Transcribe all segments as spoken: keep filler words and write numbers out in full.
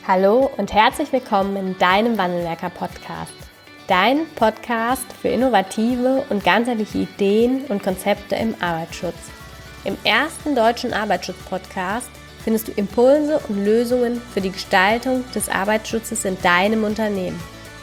Hallo und herzlich willkommen in deinem Wandelwerker-Podcast. Dein Podcast für innovative und ganzheitliche Ideen und Konzepte im Arbeitsschutz. Im ersten deutschen Arbeitsschutz-Podcast findest du Impulse und Lösungen für die Gestaltung des Arbeitsschutzes in deinem Unternehmen.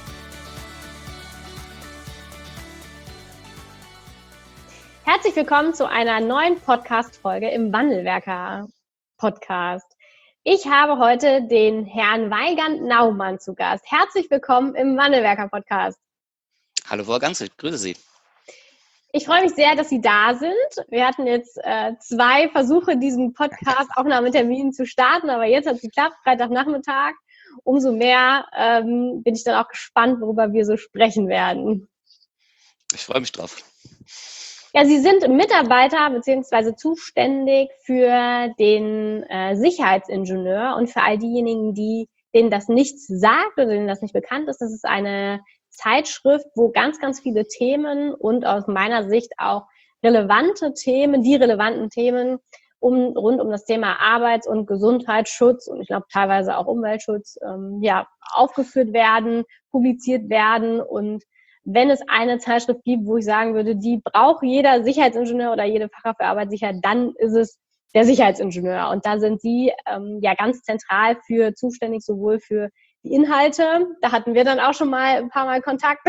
Herzlich willkommen zu einer neuen Podcast-Folge im Wandelwerker-Podcast. Ich habe heute den Herrn Weigand Naumann zu Gast. Herzlich willkommen im Wandelwerker-Podcast. Hallo Frau Ganz, ich grüße Sie. Ich freue mich sehr, dass Sie da sind. Wir hatten jetzt äh, zwei Versuche, diesen Podcast Aufnahmetermin zu starten, aber jetzt hat es geklappt, Freitagnachmittag. Umso mehr ähm, bin ich dann auch gespannt, worüber wir so sprechen werden. Ich freue mich drauf. Ja, Sie sind Mitarbeiter bzw. zuständig für den äh, Sicherheitsingenieur und für all diejenigen, die, denen das nichts sagt oder denen das nicht bekannt ist. Das ist eine Zeitschrift, wo ganz, ganz viele Themen und aus meiner Sicht auch relevante Themen, die relevanten Themen um, rund um das Thema Arbeits- und Gesundheitsschutz und ich glaube teilweise auch Umweltschutz ähm, ja, aufgeführt werden, publiziert werden. Und wenn es eine Zeitschrift gibt, wo ich sagen würde, die braucht jeder Sicherheitsingenieur oder jede Fachkraft für Arbeitssicherheit, dann ist es der Sicherheitsingenieur. Und da sind Sie ähm, ja ganz zentral für zuständig, sowohl für die Inhalte, da hatten wir dann auch schon mal ein paar Mal Kontakt,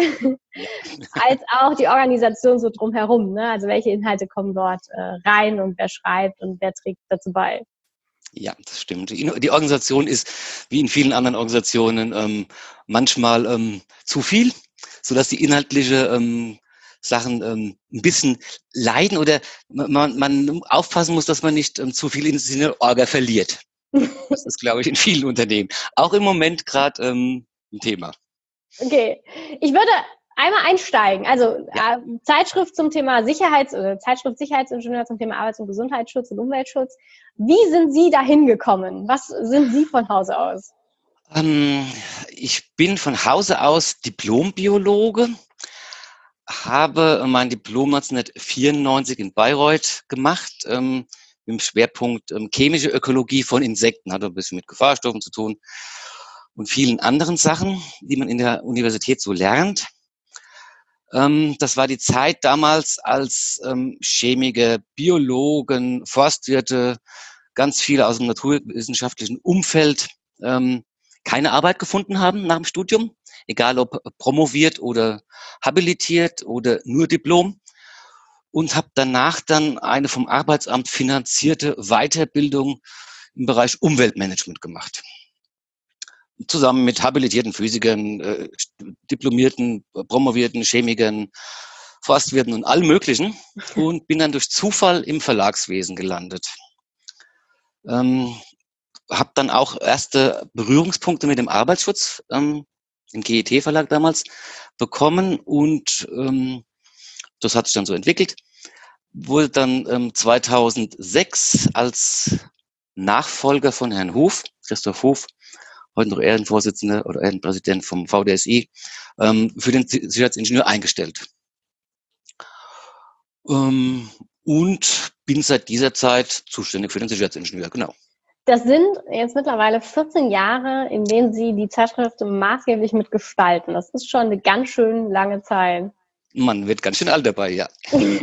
als auch die Organisation so drumherum. Ne? Also welche Inhalte kommen dort äh, rein und wer schreibt und wer trägt dazu bei. Ja, das stimmt. Die, die Organisation ist, wie in vielen anderen Organisationen, ähm, manchmal ähm, zu viel, sodass die inhaltliche ähm, Sachen ähm, ein bisschen leiden oder man, man aufpassen muss, dass man nicht ähm, zu viel in Sinne Orga verliert. Das ist, glaube ich, in vielen Unternehmen. Auch im Moment gerade ähm, ein Thema. Okay, ich würde einmal einsteigen. Also Ja. äh, Zeitschrift zum Thema Sicherheits- oder Zeitschrift Sicherheitsingenieur zum Thema Arbeits- und Gesundheitsschutz und Umweltschutz. Wie sind Sie dahin gekommen? Was sind Sie von Hause aus? Ähm, ich bin von Hause aus Diplombiologe, habe mein Diplom neunzehnhundertvierundneunzig in Bayreuth gemacht, ähm, mit dem Schwerpunkt ähm, chemische Ökologie von Insekten, hatte ein bisschen mit Gefahrstoffen zu tun und vielen anderen Sachen, die man in der Universität so lernt. Ähm, das war die Zeit damals, als ähm, Chemiker, Biologen, Forstwirte, ganz viele aus dem naturwissenschaftlichen Umfeld ähm, keine Arbeit gefunden haben nach dem Studium, egal ob promoviert oder habilitiert oder nur Diplom, und habe danach dann eine vom Arbeitsamt finanzierte Weiterbildung im Bereich Umweltmanagement gemacht. Zusammen mit habilitierten Physikern, äh, diplomierten, promovierten Chemikern, Forstwirten und allem Möglichen und bin dann durch Zufall im Verlagswesen gelandet. Ähm, habe dann auch erste Berührungspunkte mit dem Arbeitsschutz ähm, im G E T-Verlag damals bekommen und ähm, das hat sich dann so entwickelt. Wurde dann ähm, zweitausendsechs als Nachfolger von Herrn Hof, Christoph Hof, heute noch Ehrenvorsitzender oder Ehrenpräsident vom V D S I, ähm, für den Sicherheitsingenieur eingestellt. Ähm, und bin seit dieser Zeit zuständig für den Sicherheitsingenieur, genau. Das sind jetzt mittlerweile vierzehn Jahre, in denen Sie die Zeitschrift maßgeblich mitgestalten. Das ist schon eine ganz schön lange Zeit. Man wird ganz schön alt dabei, ja.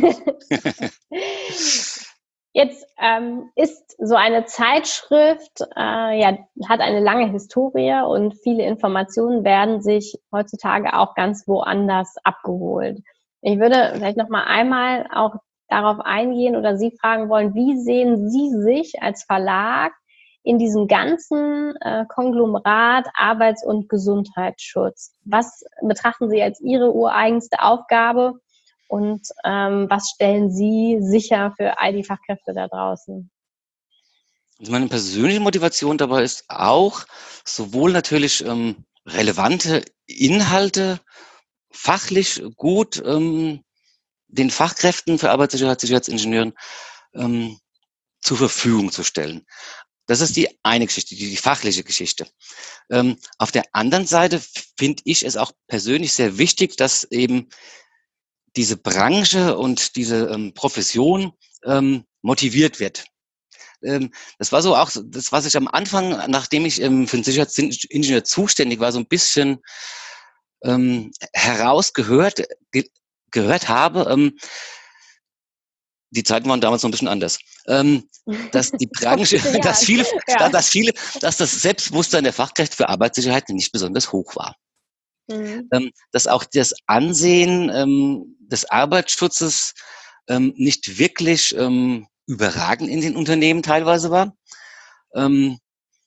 Jetzt ähm, ist so eine Zeitschrift, äh, ja, hat eine lange Historie und viele Informationen werden sich heutzutage auch ganz woanders abgeholt. Ich würde vielleicht noch mal einmal auch darauf eingehen oder Sie fragen wollen, wie sehen Sie sich als Verlag in diesem ganzen äh, Konglomerat Arbeits- und Gesundheitsschutz? Was betrachten Sie als Ihre ureigenste Aufgabe? Und ähm, was stellen Sie sicher für all die Fachkräfte da draußen? Also meine persönliche Motivation dabei ist auch, sowohl natürlich ähm, relevante Inhalte fachlich gut ähm, den Fachkräften für Arbeitssicherheit, Sicherheitsingenieuren ähm, zur Verfügung zu stellen. Das ist die eine Geschichte, die, die fachliche Geschichte. Ähm, auf der anderen Seite finde ich es auch persönlich sehr wichtig, dass eben diese Branche und diese ähm, Profession ähm, motiviert wird. ähm, das war so auch, so- das, was ich am Anfang, nachdem ich ähm, für den Sicherheitsingenieur zuständig war, so ein bisschen ähm, herausgehört ge gehört habe. Ähm, die Zeiten waren damals noch ein bisschen anders. Ähm, dass die Vor Branche, fünfzehn dass Jahren. viele, Ja. dass viele, dass das Selbstbewusstsein der Fachkräfte für Arbeitssicherheit nicht besonders hoch war. Mhm. Ähm, dass auch das Ansehen ähm, des Arbeitsschutzes ähm, nicht wirklich ähm, überragend in den Unternehmen teilweise war. Ähm,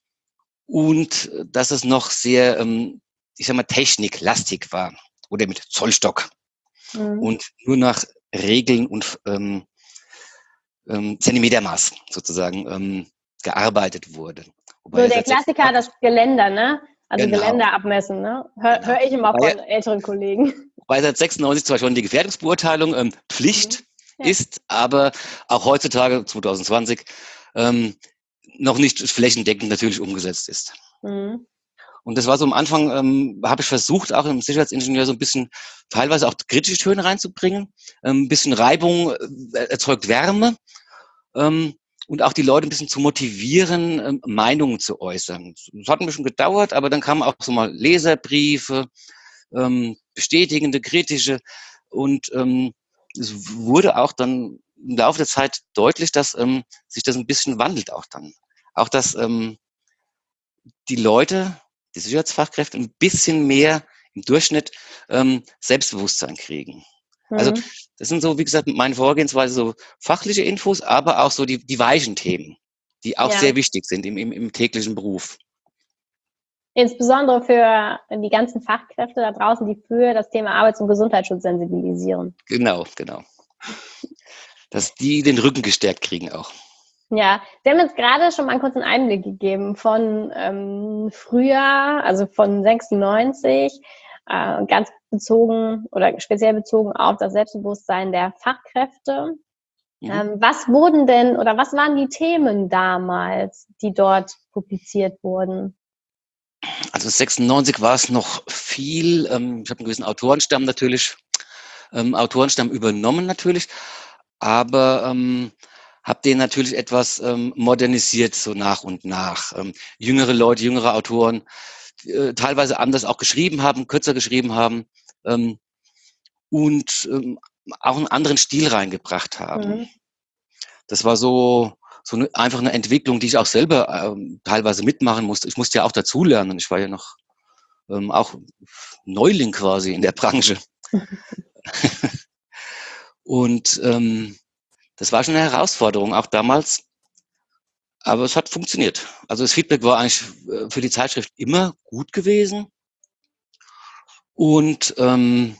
und dass es noch sehr, ähm, ich sag mal, techniklastig war oder mit Zollstock Mhm. und nur nach Regeln und ähm, ähm, Zentimetermaß sozusagen ähm, gearbeitet wurde. Wobei So ja der seit Klassiker, sechsundneunzig, das Geländer, ne? Also genau, Geländer abmessen, ne? Hör, genau. hör ich immer Wobei, von älteren Kollegen. wobei seit sechsundneunzig zwar schon die Gefährdungsbeurteilung ähm, Mhm. Pflicht Ja. ist, aber auch heutzutage, zwanzig zwanzig, ähm, noch nicht flächendeckend natürlich umgesetzt ist. Mhm. Und das war so am Anfang, ähm, habe ich versucht, auch im Sicherheitsingenieur so ein bisschen teilweise auch kritische Töne reinzubringen. Ähm, ein bisschen Reibung äh, erzeugt Wärme. Ähm, und auch die Leute ein bisschen zu motivieren, ähm, Meinungen zu äußern. Es hat ein bisschen gedauert, aber dann kamen auch so mal Leserbriefe, ähm, bestätigende, kritische. Und ähm, es wurde auch dann im Laufe der Zeit deutlich, dass ähm, sich das ein bisschen wandelt auch dann. Auch, dass ähm, die Leute, die Sicherheitsfachkräfte, ein bisschen mehr im Durchschnitt ähm, Selbstbewusstsein kriegen. Also Mhm. das sind so, wie gesagt, meine Vorgehensweise, so fachliche Infos, aber auch so die, die weichen Themen, die auch Ja. sehr wichtig sind im, im, im täglichen Beruf. Insbesondere für die ganzen Fachkräfte da draußen, die für das Thema Arbeits- und Gesundheitsschutz sensibilisieren. Genau, genau. Dass die den Rücken gestärkt kriegen auch. Ja, Sie haben jetzt gerade schon mal einen kurzen Einblick gegeben von ähm, früher, also von sechsundneunzig, äh, ganz bezogen oder speziell bezogen auf das Selbstbewusstsein der Fachkräfte. Mhm. Ähm, was wurden denn oder was waren die Themen damals, die dort publiziert wurden? Also sechsundneunzig war es noch viel, ähm, ich habe einen gewissen Autorenstamm natürlich, ähm, Autorenstamm übernommen natürlich, aber ähm, habe den natürlich etwas ähm, modernisiert so nach und nach. Ähm, jüngere Leute, jüngere Autoren, äh, teilweise anders auch geschrieben haben, kürzer geschrieben haben ähm, und ähm, auch einen anderen Stil reingebracht haben. Mhm. Das war so, so eine, einfach eine Entwicklung, die ich auch selber ähm, teilweise mitmachen musste. Ich musste ja auch dazulernen. Ich war ja noch ähm, auch Neuling quasi in der Branche. Und ähm, das war schon eine Herausforderung, auch damals. Aber es hat funktioniert. Also das Feedback war eigentlich äh, für die Zeitschrift immer gut gewesen. Und ähm,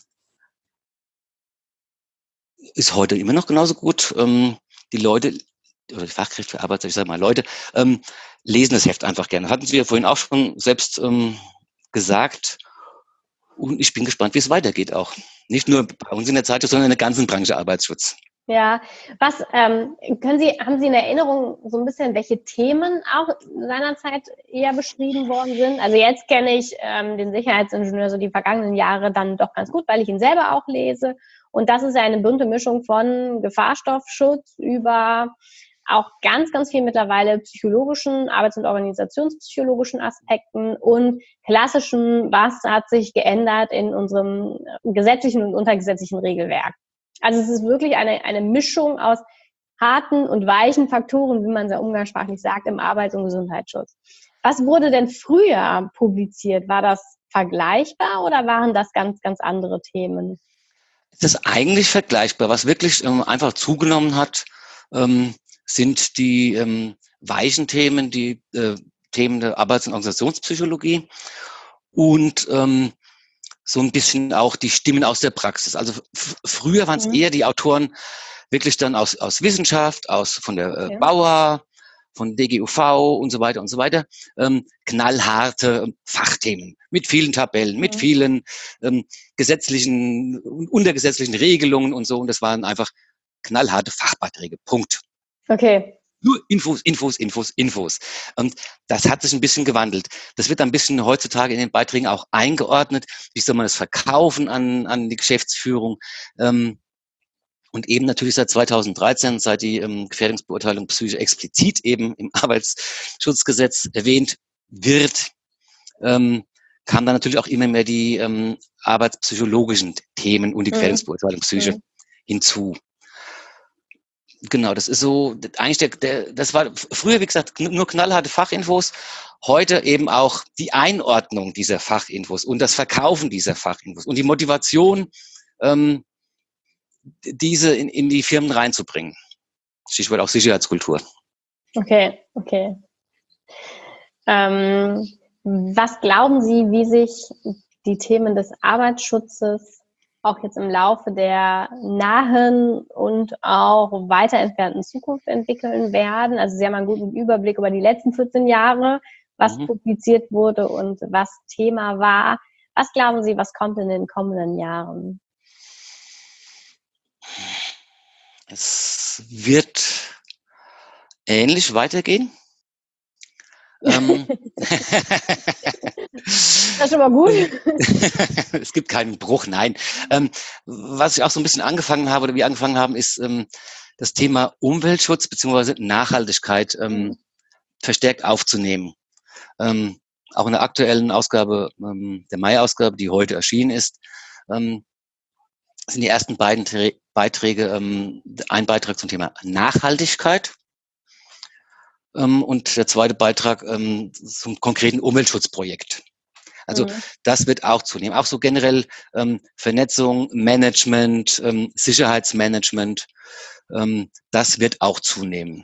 ist heute immer noch genauso gut. Ähm, die Leute oder die Fachkräfte für Arbeit, ich sage mal Leute, ähm, lesen das Heft einfach gerne. Hatten Sie ja vorhin auch schon selbst ähm, gesagt. Und ich bin gespannt, wie es weitergeht auch. Nicht nur bei uns in der Zeitung, sondern in der ganzen Branche Arbeitsschutz. Ja, was ähm, können Sie, haben Sie in Erinnerung so ein bisschen, welche Themen auch seinerzeit eher beschrieben worden sind? Also jetzt kenne ich ähm, den Sicherheitsingenieur so die vergangenen Jahre dann doch ganz gut, weil ich ihn selber auch lese. Und das ist ja eine bunte Mischung von Gefahrstoffschutz über auch ganz, ganz viel mittlerweile psychologischen, arbeits- und organisationspsychologischen Aspekten und klassischen, was hat sich geändert in unserem gesetzlichen und untergesetzlichen Regelwerk. Also es ist wirklich eine, eine Mischung aus harten und weichen Faktoren, wie man sehr umgangssprachlich sagt, im Arbeits- und Gesundheitsschutz. Was wurde denn früher publiziert? War das vergleichbar oder waren das ganz, ganz andere Themen? Es ist eigentlich vergleichbar. Was wirklich ähm, einfach zugenommen hat, ähm, sind die ähm, weichen Themen, die äh, Themen der Arbeits- und Organisationspsychologie und ähm, so ein bisschen auch die Stimmen aus der Praxis. Also f- früher waren es Mhm. eher die Autoren wirklich dann aus, aus Wissenschaft, aus von der äh, Okay. Bauer, von D G U V und so weiter und so weiter, ähm, knallharte Fachthemen mit vielen Tabellen, mit Mhm. vielen ähm, gesetzlichen und untergesetzlichen Regelungen und so. Und das waren einfach knallharte Fachbeiträge. Punkt. Okay. Nur Infos, Infos, Infos, Infos. Und das hat sich ein bisschen gewandelt. Das wird ein bisschen heutzutage in den Beiträgen auch eingeordnet. Wie soll man das verkaufen an, an die Geschäftsführung? Ähm, Und eben natürlich seit zweitausenddreizehn, seit die ähm, Gefährdungsbeurteilung psychisch explizit eben im Arbeitsschutzgesetz erwähnt wird, ähm, kamen dann natürlich auch immer mehr die ähm, arbeitspsychologischen Themen und die Gefährdungsbeurteilung Psyche Mhm. hinzu. Genau, das ist so, eigentlich der, der, das war früher, wie gesagt, nur knallharte Fachinfos, heute eben auch die Einordnung dieser Fachinfos und das Verkaufen dieser Fachinfos und die Motivation, ähm, diese in, in die Firmen reinzubringen. Stichwort auch Sicherheitskultur. Okay, okay. Ähm, was glauben Sie, wie sich die Themen des Arbeitsschutzes auch jetzt im Laufe der nahen und auch weiter entfernten Zukunft entwickeln werden? Also Sie haben einen guten Überblick über die letzten vierzehn Jahre, was Mhm. publiziert wurde und was Thema war. Was glauben Sie, was kommt in den kommenden Jahren? Es wird ähnlich weitergehen. ähm, Das ist schon mal gut. Es gibt keinen Bruch, nein. Ähm, was ich auch so ein bisschen angefangen habe oder wir angefangen haben, ist ähm, das Thema Umweltschutz bzw. Nachhaltigkeit ähm, verstärkt aufzunehmen. Ähm, auch in der aktuellen Ausgabe, ähm, der Mai-Ausgabe, die heute erschienen ist, ähm, sind die ersten beiden Tra- Beiträge ähm, ein Beitrag zum Thema Nachhaltigkeit ähm, und der zweite Beitrag ähm, zum konkreten Umweltschutzprojekt. Also Mhm. das wird auch zunehmen. Auch so generell ähm, Vernetzung, Management, ähm, Sicherheitsmanagement, ähm, das wird auch zunehmen.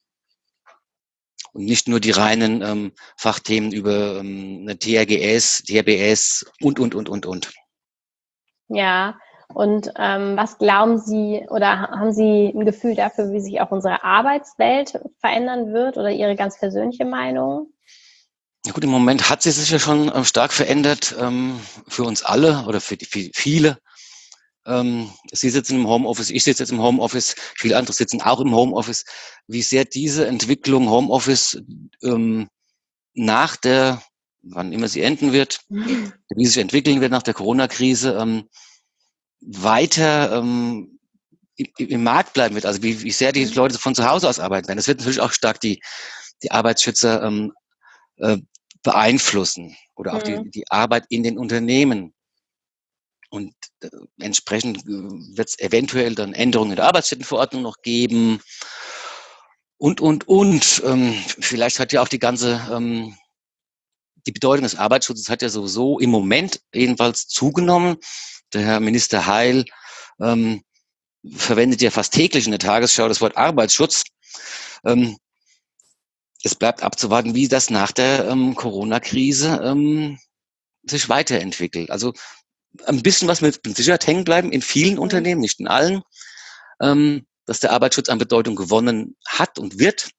Und nicht nur die reinen ähm, Fachthemen über ähm, eine T R G S, T R B S und, und, und, und, und. Ja, und ähm, was glauben Sie oder ha- haben Sie ein Gefühl dafür, wie sich auch unsere Arbeitswelt verändern wird oder Ihre ganz persönliche Meinung? Ja gut, im Moment hat sie sich ja schon ähm, stark verändert ähm, für uns alle oder für, die, für viele. Ähm, Sie sitzen im Homeoffice, ich sitze jetzt im Homeoffice, viele andere sitzen auch im Homeoffice. Wie sehr diese Entwicklung Homeoffice ähm, nach der, wann immer sie enden wird, wie sie sich entwickeln wird nach der Corona-Krise, ähm, weiter ähm, im, im Markt bleiben wird. Also wie, wie sehr die Leute von zu Hause aus arbeiten werden. Das wird natürlich auch stark die, die Arbeitsschützer ähm, äh, beeinflussen oder auch die, Mhm. die Arbeit in den Unternehmen. Und äh, entsprechend äh, wird es eventuell dann Änderungen in der Arbeitsstättenverordnung noch geben. Und, und, und. Ähm, vielleicht hat ja auch die ganze, ähm, die Bedeutung des Arbeitsschutzes hat ja sowieso im Moment jedenfalls zugenommen. Der Herr Minister Heil ähm, verwendet ja fast täglich in der Tagesschau das Wort Arbeitsschutz. Ähm, es bleibt abzuwarten, wie das nach der ähm, Corona-Krise ähm, sich weiterentwickelt. Also ein bisschen was mit Sicherheit hängen bleiben in vielen Mhm. Unternehmen, nicht in allen, ähm, dass der Arbeitsschutz an Bedeutung gewonnen hat und wird.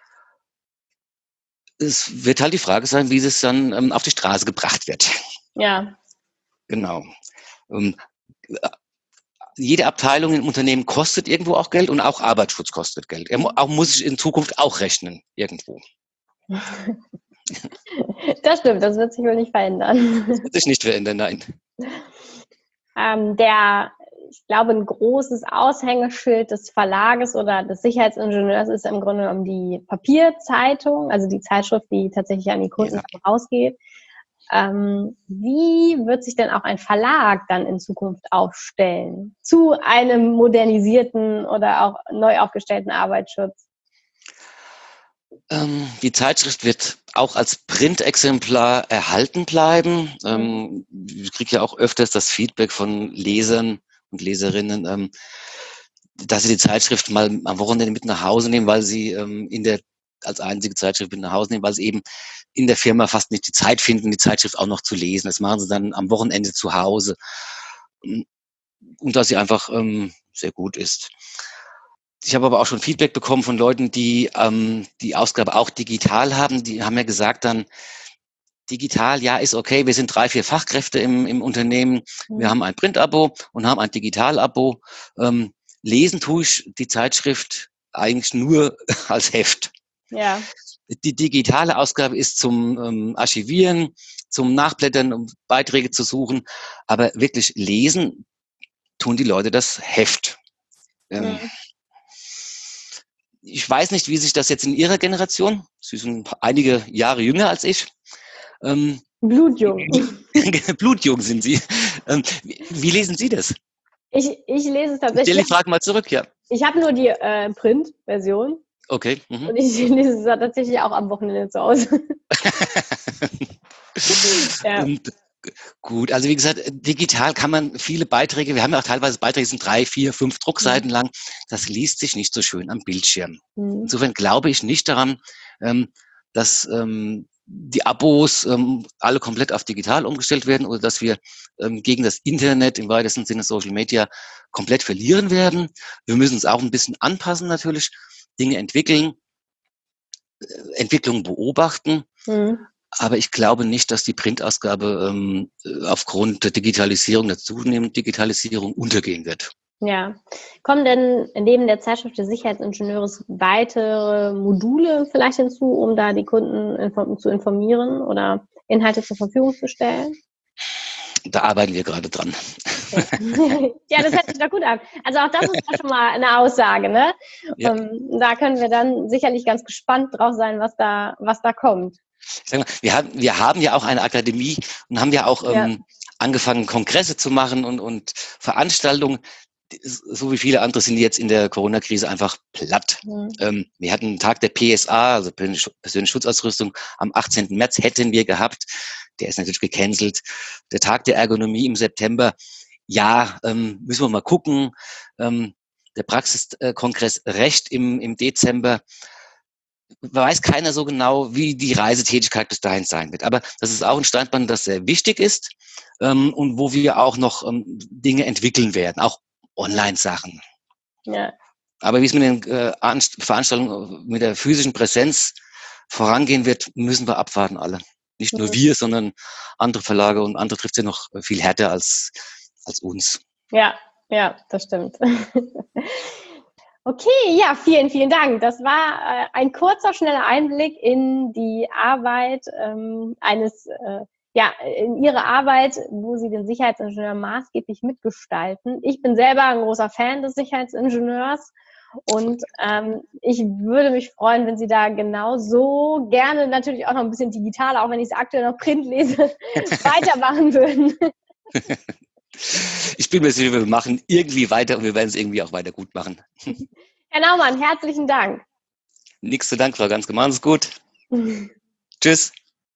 Es wird halt die Frage sein, wie es dann ähm, auf die Straße gebracht wird. Ja, Genau. Ähm, jede Abteilung im Unternehmen kostet irgendwo auch Geld und auch Arbeitsschutz kostet Geld. Er mu auch, muss ich in Zukunft auch rechnen, irgendwo. das stimmt, das wird sich wohl nicht Das verändern. wird sich nicht verändern, nein. Ähm, der, ich glaube, ein großes Aushängeschild des Verlages oder des Sicherheitsingenieurs ist im Grunde genommen die Papierzeitung, also die Zeitschrift, die tatsächlich an die Kunden Ja. rausgeht. Ähm, wie wird sich denn auch ein Verlag dann in Zukunft aufstellen zu einem modernisierten oder auch neu aufgestellten Arbeitsschutz? Ähm, die Zeitschrift wird auch als Printexemplar erhalten bleiben. Mhm. Ähm, ich kriege ja auch öfters das Feedback von Lesern und Leserinnen, ähm, dass sie die Zeitschrift mal am Wochenende mit nach Hause nehmen, weil sie ähm, in der als einzige Zeitschrift mit nach Hause nehmen, weil sie eben in der Firma fast nicht die Zeit finden, die Zeitschrift auch noch zu lesen. Das machen sie dann am Wochenende zu Hause. Und dass sie einfach ähm, sehr gut ist. Ich habe aber auch schon Feedback bekommen von Leuten, die ähm, die Ausgabe auch digital haben. Die haben ja gesagt dann, digital, ja, ist okay. Wir sind drei, vier Fachkräfte im, im Unternehmen. Wir Mhm. haben ein Print-Abo und haben ein Digital-Abo. Ähm, lesen tue ich die Zeitschrift eigentlich nur als Heft. Ja. Die digitale Ausgabe ist zum ähm, Archivieren, zum Nachblättern, um Beiträge zu suchen. Aber wirklich lesen tun die Leute das Heft. Ähm, Mhm. ich weiß nicht, wie sich das jetzt in Ihrer Generation, Sie sind einige Jahre jünger als ich, ähm, Blutjung. blutjung sind Sie. Ähm, wie, wie lesen Sie das? Ich, ich lese es Ich stelle tatsächlich, die Frage mal zurück, ja. ich habe nur die äh, Print-Version Okay. Mhm. und ich lese es tatsächlich auch am Wochenende zu Hause. Ja. Und gut, also wie gesagt, digital kann man viele Beiträge, wir haben ja auch teilweise Beiträge, die sind drei, vier, fünf Druckseiten Mhm. lang. Das liest sich nicht so schön am Bildschirm. Mhm. Insofern glaube ich nicht daran, ähm, dass ähm, die Abos ähm, alle komplett auf digital umgestellt werden oder dass wir ähm, gegen das Internet im weitesten Sinne Social Media komplett verlieren werden. Wir müssen uns auch ein bisschen anpassen natürlich, Dinge entwickeln, äh, Entwicklungen beobachten. Mhm. Aber ich glaube nicht, dass die Printausgabe ähm, aufgrund der Digitalisierung, der zunehmenden Digitalisierung untergehen wird. Ja. Kommen denn neben der Zeitschrift des Sicherheitsingenieurs weitere Module vielleicht hinzu, um da die Kunden inform- zu informieren oder Inhalte zur Verfügung zu stellen? Da arbeiten wir gerade dran. Okay. Ja, das hört sich doch gut an. Also auch das ist ja schon mal eine Aussage, ne? Ja, Ähm, da können wir dann sicherlich ganz gespannt drauf sein, was da, was da kommt. ich sag mal, wir haben, wir haben ja auch eine Akademie und haben ja auch Ja. ähm, angefangen, Kongresse zu machen und, und Veranstaltungen. So wie viele andere sind die jetzt in der Corona-Krise einfach platt. Mhm. Ähm, wir hatten einen Tag der P S A, also persönliche Schutzausrüstung, am achtzehnten März hätten wir gehabt. Der ist natürlich gecancelt. Der Tag der Ergonomie im September, ja, ähm, müssen wir mal gucken. Ähm, der Praxiskongress Recht im, im Dezember, weiß keiner so genau, wie die Reisetätigkeit bis dahin sein wird. Aber das ist auch ein Standbein, das sehr wichtig ist ähm, und wo wir auch noch ähm, Dinge entwickeln werden, auch Online-Sachen. Ja. Aber wie es mit den äh, Veranstaltungen, mit der physischen Präsenz vorangehen wird, müssen wir abwarten alle. Nicht nur wir, sondern andere Verlage und andere trifft es ja noch viel härter als, als uns. Ja, ja, das stimmt. Okay, ja, vielen, vielen Dank. Das war äh, ein kurzer, schneller Einblick in die Arbeit ähm, eines, äh, ja, in Ihre Arbeit, wo Sie den Sicherheitsingenieur maßgeblich mitgestalten. Ich bin selber ein großer Fan des Sicherheitsingenieurs und ähm, ich würde mich freuen, wenn Sie da genauso gerne natürlich auch noch ein bisschen digitaler, auch wenn ich es aktuell noch Print lese, weitermachen würden. Ich bin mir sicher, wir machen irgendwie weiter und wir werden es irgendwie auch weiter gut machen. Herr Naumann, herzlichen Dank. Nichts zu Dank, Frau Ganske. Machen Sie es gut. Tschüss.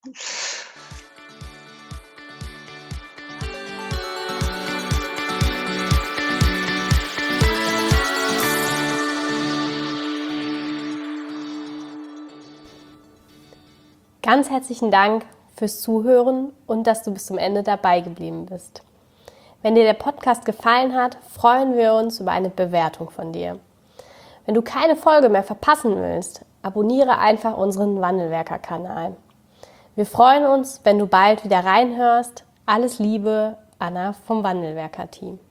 Ganz herzlichen Dank fürs Zuhören und dass du bis zum Ende dabei geblieben bist. Wenn dir der Podcast gefallen hat, freuen wir uns über eine Bewertung von dir. Wenn du keine Folge mehr verpassen willst, abonniere einfach unseren Wandelwerker-Kanal. Wir freuen uns, wenn du bald wieder reinhörst. Alles Liebe, Anna vom Wandelwerker-Team.